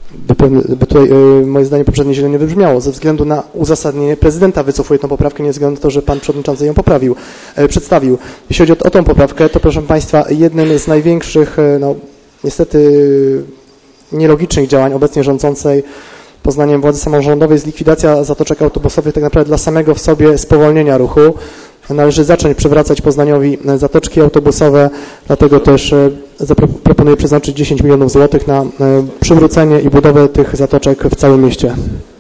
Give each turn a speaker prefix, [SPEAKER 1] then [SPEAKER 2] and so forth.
[SPEAKER 1] by tutaj moje zdanie poprzednie źle nie wybrzmiało, ze względu na uzasadnienie prezydenta wycofuję tą poprawkę, nie ze względu na to, że pan przewodniczący ją przedstawił. Jeśli chodzi o tą poprawkę, to proszę państwa, jednym z największych, no niestety nielogicznych działań obecnie rządzącej Poznaniem władzy samorządowej jest likwidacja zatoczek autobusowych tak naprawdę dla samego w sobie spowolnienia ruchu. Należy zacząć przywracać Poznaniowi zatoczki autobusowe, dlatego też proponuję przeznaczyć 10 milionów złotych na przywrócenie i budowę tych zatoczek w całym mieście.